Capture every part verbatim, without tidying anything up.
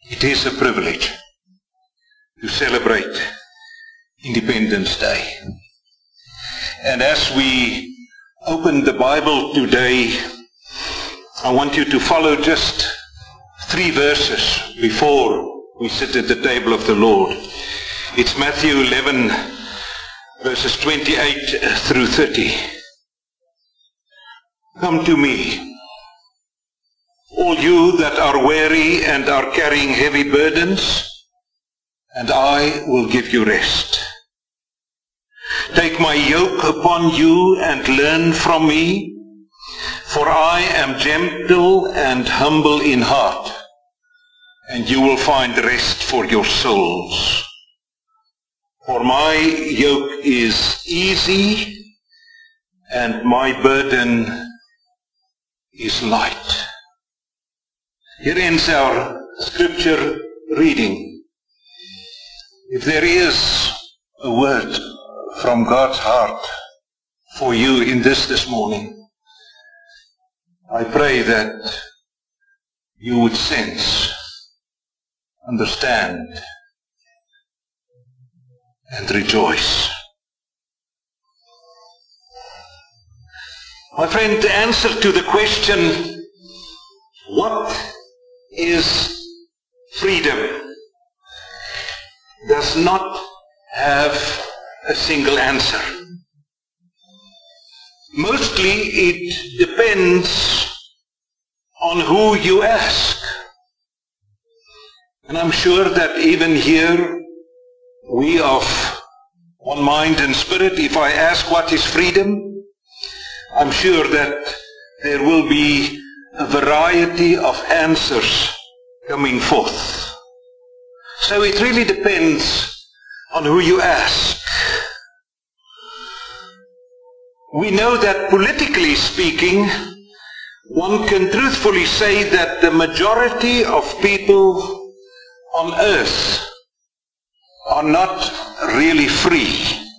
It is a privilege to celebrate Independence Day. And as we open the Bible today, I want you to follow just three verses before we sit at the table of the Lord. It's Matthew eleven, verses twenty-eight through thirty. Come to me, all you that are weary and are carrying heavy burdens, and I will give you rest. Take my yoke upon you and learn from me, for I am gentle and humble in heart, and you will find rest for your souls. For my yoke is easy, and my burden is light. Here ends our scripture reading. If there is a word from God's heart for you in this this morning, I pray that you would sense, understand, and rejoice. My friend, the answer to the question, what is freedom, does not have a single answer. Mostly it depends on who you ask. And I'm sure that even here, we of one mind and spirit, if I ask what is freedom, I'm sure that there will be a variety of answers coming forth. So it really depends on who you ask. We know that politically speaking, one can truthfully say that the majority of people on earth are not really free.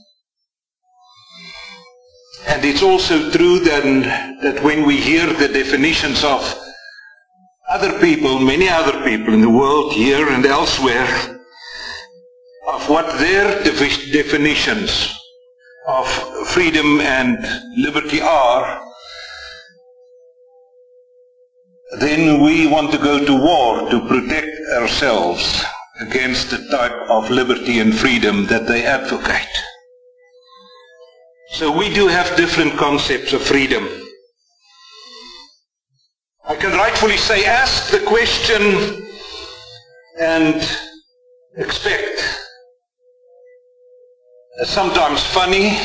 And it's also true then that when we hear the definitions of other people, many other people in the world here and elsewhere, of what their defi- definitions of freedom and liberty are, then we want to go to war to protect ourselves against the type of liberty and freedom that they advocate. So we do have different concepts of freedom. I can rightfully say, ask the question and expect a sometimes funny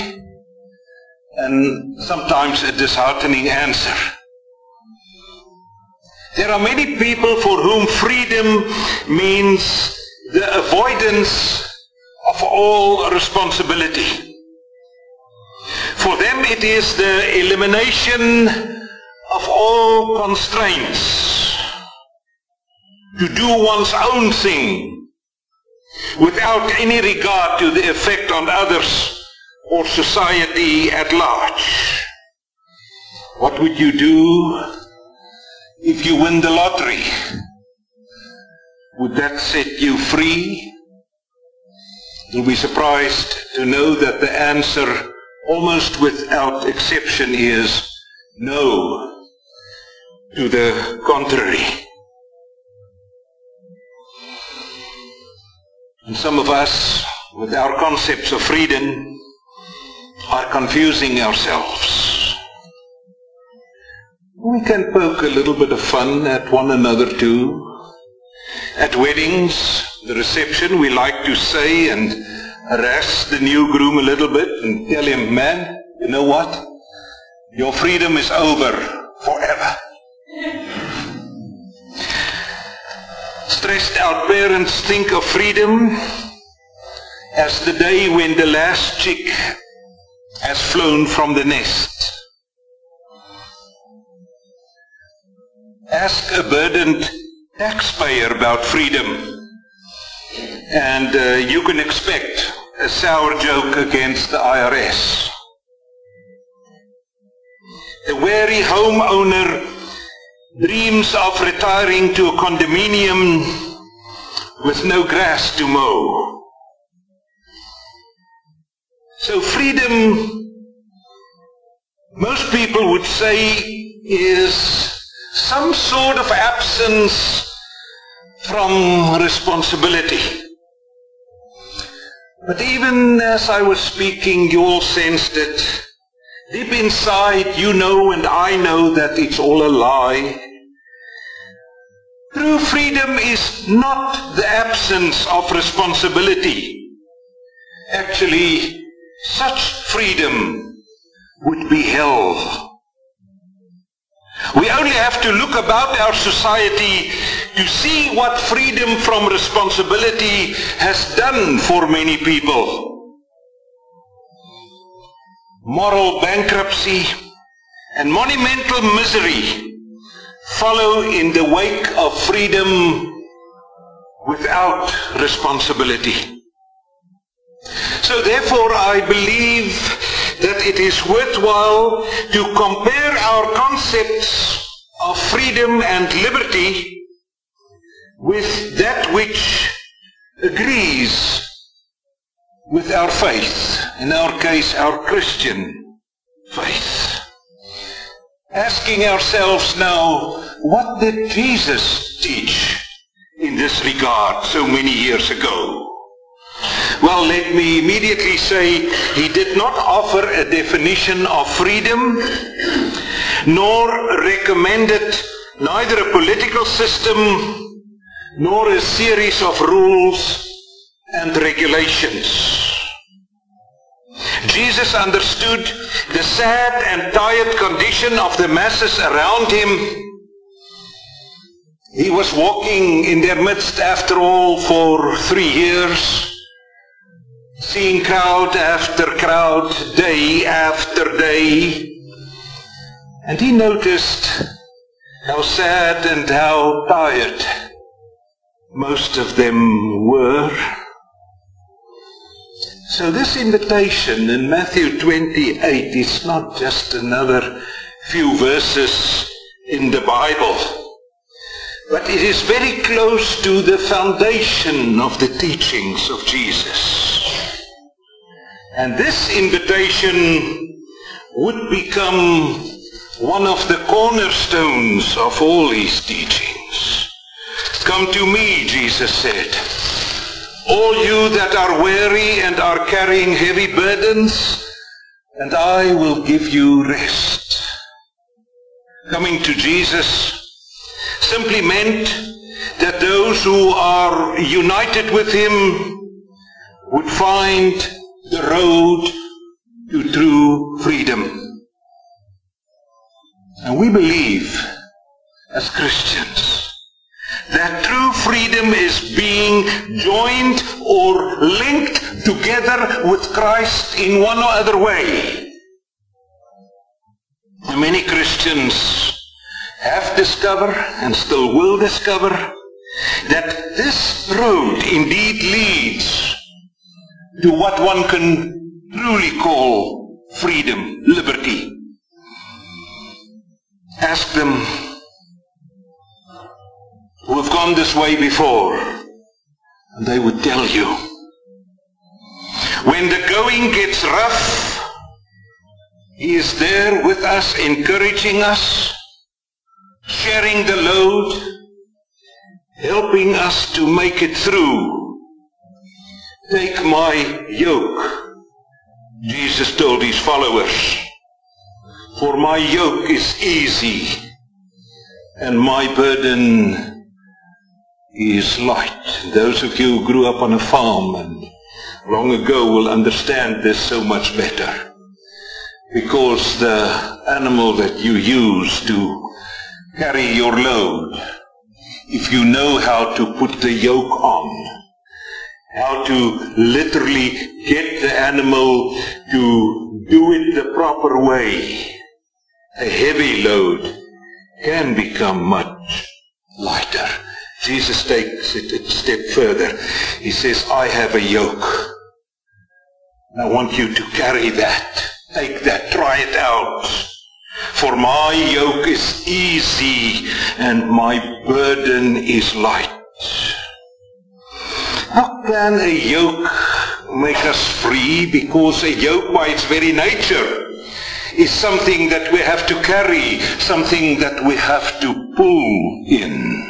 and sometimes a disheartening answer. There are many people for whom freedom means the avoidance of all responsibility. For them it is the elimination of all constraints, to do one's own thing without any regard to the effect on others or society at large. What would you do if you win the lottery? Would that set you free? You'll be surprised to know that the answer, almost without exception, is no. To the contrary. And some of us, with our concepts of freedom, are confusing ourselves. We can poke a little bit of fun at one another too. At weddings, the reception, we like to say and harass the new groom a little bit and tell him, man, you know what? Your freedom is over forever. Stressed out parents think of freedom as the day when the last chick has flown from the nest. Ask a burdened taxpayer about freedom, and uh, you can expect a sour joke against the I R S. The weary homeowner dreams of retiring to a condominium with no grass to mow. So freedom, most people would say, is some sort of absence from responsibility. But even as I was speaking, you all sensed it. Deep inside, you know and I know that it's all a lie. True freedom is not the absence of responsibility. Actually, such freedom would be hell. We only have to look about our society to see what freedom from responsibility has done for many people. Moral bankruptcy and monumental misery follow in the wake of freedom without responsibility. So therefore, I believe that it is worthwhile to compare our concepts of freedom and liberty with that which agrees with our faith, in our case, our Christian faith. Asking ourselves now, what did Jesus teach in this regard so many years ago? Well, let me immediately say, he did not offer a definition of freedom, nor recommended neither a political system, nor a series of rules and regulations. Jesus understood the sad and tired condition of the masses around him. He was walking in their midst, after all, for three years. Seeing crowd after crowd, day after day. And he noticed how sad and how tired most of them were. So this invitation in Matthew twenty-eight is not just another few verses in the Bible, but it is very close to the foundation of the teachings of Jesus. And this invitation would become one of the cornerstones of all his teachings. Come to me, Jesus said, all you that are weary and are carrying heavy burdens, and I will give you rest. Coming to Jesus simply meant that those who are united with him would find the road to true freedom. And we believe, as Christians, that true freedom is being joined or linked together with Christ in one or other way. And many Christians have discovered, and still will discover, that this road indeed leads to what one can truly call freedom, liberty. Ask them who have gone this way before, and they would tell you. When the going gets rough, he is there with us, encouraging us, sharing the load, helping us to make it through. Take my yoke, Jesus told his followers, for my yoke is easy and my burden is light. Those of you who grew up on a farm and long ago will understand this so much better, because the animal that you use to carry your load, if you know how to put the yoke on, how to literally get the animal to do it the proper way, a heavy load can become much lighter. Jesus takes it a step further. He says, I have a yoke. And I want you to carry that. Take that. Try it out. For my yoke is easy and my burden is light. How can a yoke make us free? Because a yoke by its very nature is something that we have to carry, something that we have to pull in.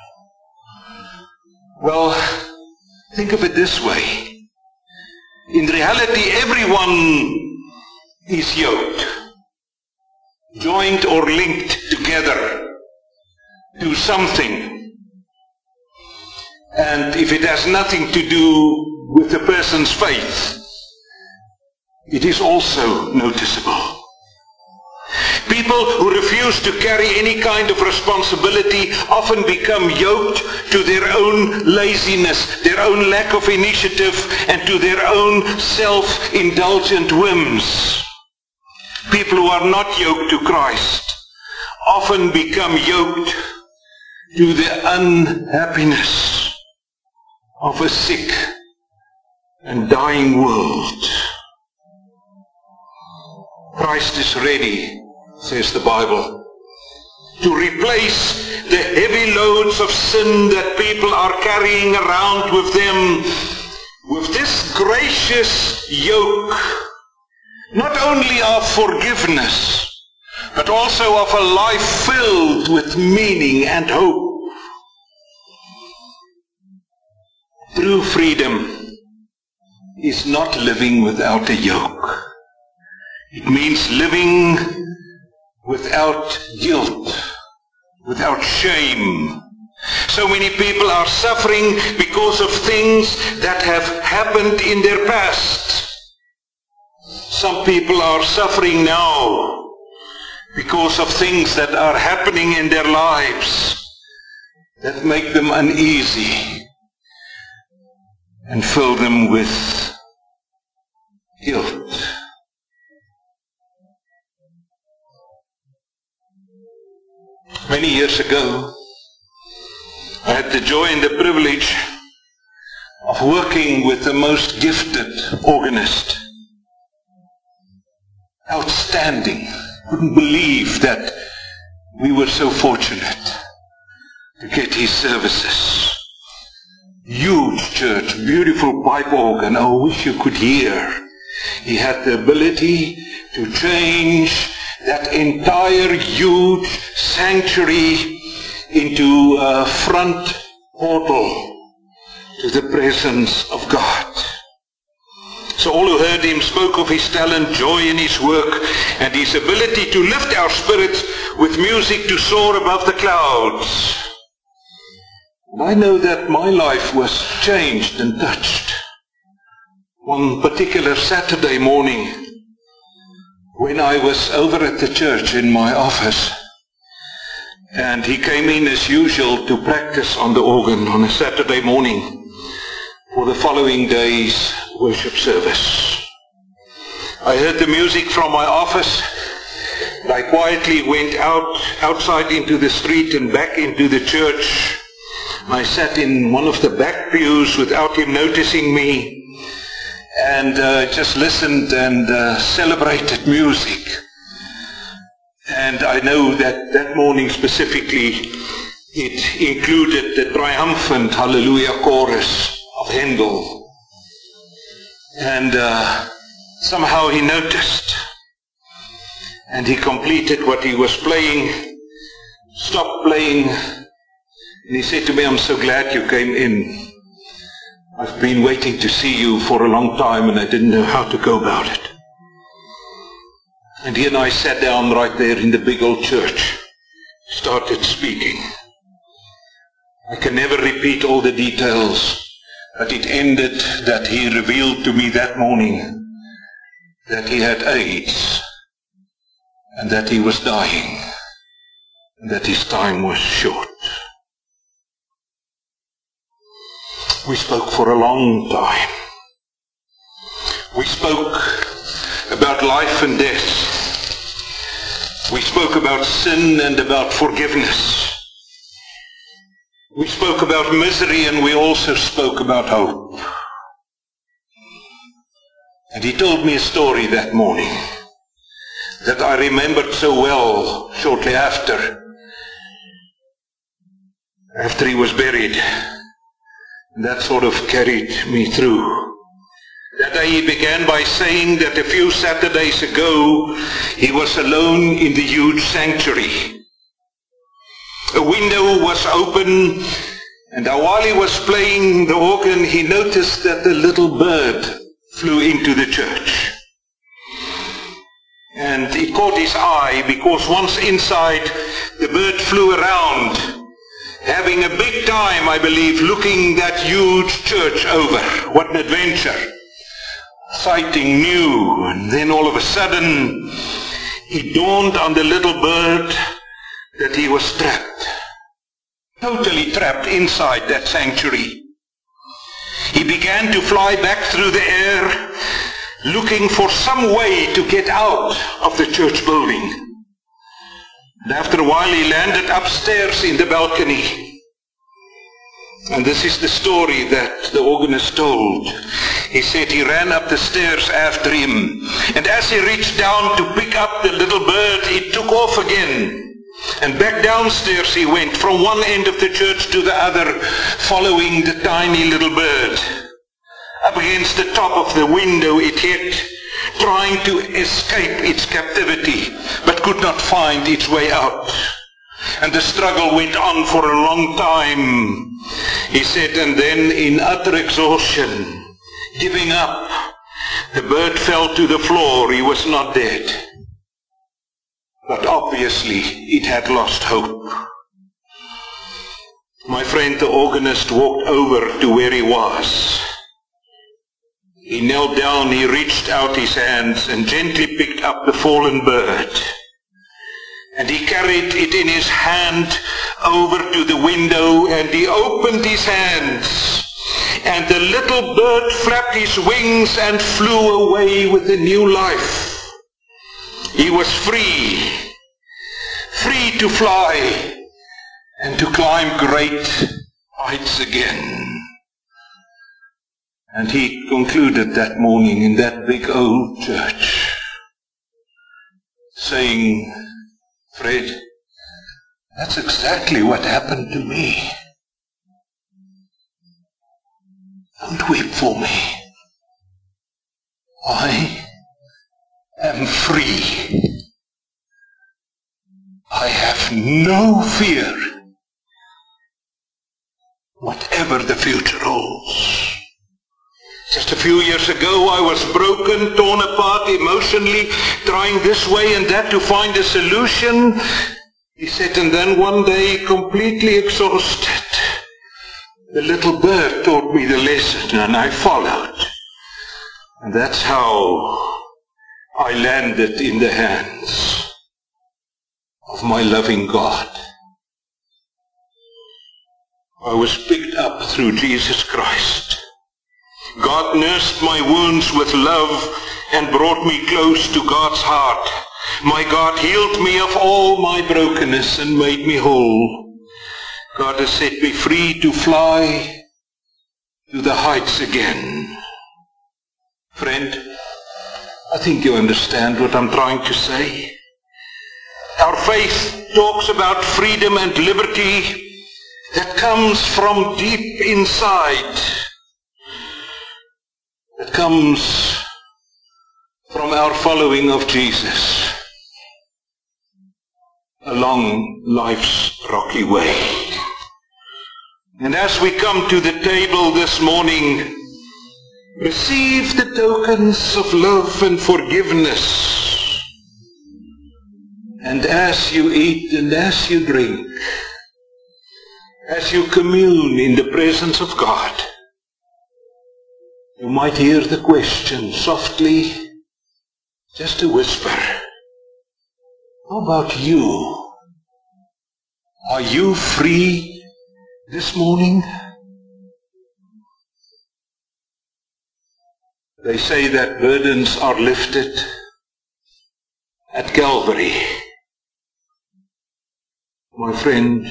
Well, think of it this way. In reality, everyone is yoked, joined or linked together to something. And if it has nothing to do with a person's faith, it is also noticeable. People who refuse to carry any kind of responsibility often become yoked to their own laziness, their own lack of initiative, and to their own self-indulgent whims. People who are not yoked to Christ often become yoked to the unhappiness of a sick and dying world. Christ is ready, says the Bible, to replace the heavy loads of sin that people are carrying around with them with this gracious yoke, not only of forgiveness, but also of a life filled with meaning and hope. True freedom is not living without a yoke. It means living without guilt, without shame. So many people are suffering because of things that have happened in their past. Some people are suffering now because of things that are happening in their lives that make them uneasy and fill them with guilt. Many years ago, I had the joy and the privilege of working with the most gifted organist. Outstanding. Couldn't believe that we were so fortunate to get his services. Huge church, beautiful pipe organ. I wish you could hear. He had the ability to change that entire huge sanctuary into a front portal to the presence of God. So all who heard him spoke of his talent, joy in his work, and his ability to lift our spirits with music to soar above the clouds. And I know that my life was changed and touched. One particular Saturday morning, when I was over at the church in my office, and he came in as usual to practice on the organ on a Saturday morning for the following day's worship service. I heard the music from my office, and I quietly went out, outside into the street and back into the church. I sat in one of the back pews without him noticing me, and uh, just listened and uh, celebrated music. And I know that that morning specifically, it included the triumphant Hallelujah chorus of Handel. And uh, somehow he noticed, and he completed what he was playing, stopped playing, and he said to me, "I'm so glad you came in. I've been waiting to see you for a long time and I didn't know how to go about it." And he and I sat down right there in the big old church, started speaking. I can never repeat all the details, but it ended that he revealed to me that morning that he had AIDS and that he was dying and that his time was short. We spoke for a long time. We spoke about life and death. We spoke about sin and about forgiveness. We spoke about misery, and we also spoke about hope. And he told me a story that morning that I remembered so well shortly after, after he was buried. And that sort of carried me through. That day he began by saying that a few Saturdays ago he was alone in the huge sanctuary. A window was open, and while he was playing the organ, he noticed that a little bird flew into the church. And it caught his eye because once inside, the bird flew around, having a big time, I believe, looking that huge church over. What an adventure. Sighting new. And then all of a sudden, it dawned on the little bird that he was trapped. Totally trapped inside that sanctuary. He began to fly back through the air, looking for some way to get out of the church building. And after a while he landed upstairs in the balcony. And this is the story that the organist told. He said he ran up the stairs after him. And as he reached down to pick up the little bird, it took off again. And back downstairs he went, from one end of the church to the other, following the tiny little bird. Up against the top of the window it hit, trying to escape its captivity, but could not find its way out. And the struggle went on for a long time, he said, and then in utter exhaustion, giving up, the bird fell to the floor. He was not dead. But obviously it had lost hope. My friend the organist walked over to where he was. He knelt down, he reached out his hands and gently picked up the fallen bird. And he carried it in his hand over to the window, and he opened his hands. And the little bird flapped his wings and flew away with a new life. He was free, free to fly and to climb great heights again. And he concluded that morning in that big old church, saying, Fred, that's exactly what happened to me. Don't weep for me. I am free. I have no fear, whatever the future holds. Just a few years ago I was broken, torn apart emotionally, trying this way and that to find a solution. He said, and then one day, completely exhausted, the little bird taught me the lesson and I followed. And that's how I landed in the hands of my loving God. I was picked up through Jesus Christ. God nursed my wounds with love and brought me close to God's heart. My God healed me of all my brokenness and made me whole. God has set me free to fly to the heights again. Friend, I think you understand what I'm trying to say. Our faith talks about freedom and liberty that comes from deep inside. That comes from our following of Jesus along life's rocky way. And as we come to the table this morning, receive the tokens of love and forgiveness. And as you eat and as you drink, as you commune in the presence of God, you might hear the question softly, just a whisper. How about you? Are you free this morning? They say that burdens are lifted at Calvary. My friend,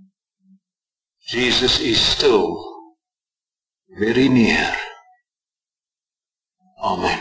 Jesus is still very near. Amen.